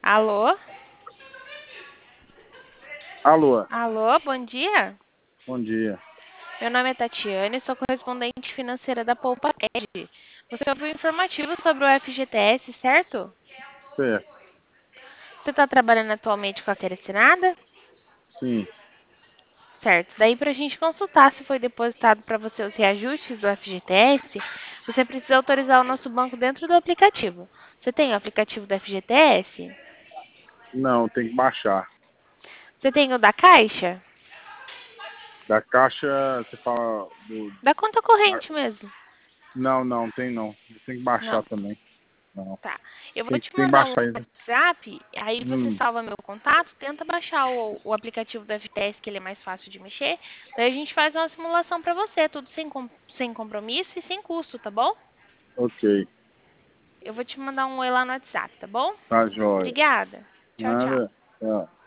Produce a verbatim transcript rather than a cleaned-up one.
Alô? Alô, Alô, bom dia. bom dia. Meu nome é Tatiane, sou correspondente financeira da Poupa Ed. Você ouviu o informativo sobre o F G T S, certo? Certo, Você está trabalhando atualmente com a carteira assinada? sim. Certo. Daí, para a gente consultar se foi depositado para você os reajustes do F G T S, você precisa autorizar o nosso banco dentro do aplicativo. Você tem o aplicativo do F G T S? Não, tem que baixar. Você tem o da Caixa? Da caixa, você fala do... Da conta da- corrente mesmo. Não, não, tem não. Tem que baixar Não. também. Não. Tá. Eu vou Tem, te tem que mandar um baixar isso. WhatsApp, aí você Hum, salva meu contato, tenta baixar o, o aplicativo do F T S, que ele é mais fácil de mexer. Daí a gente faz uma simulação pra você, tudo sem, com- sem compromisso e sem custo, tá bom? ok. Eu vou te mandar um oi lá no WhatsApp, tá bom? Tá jóia. Obrigada. Tchau, tchau. Nada. Tchau.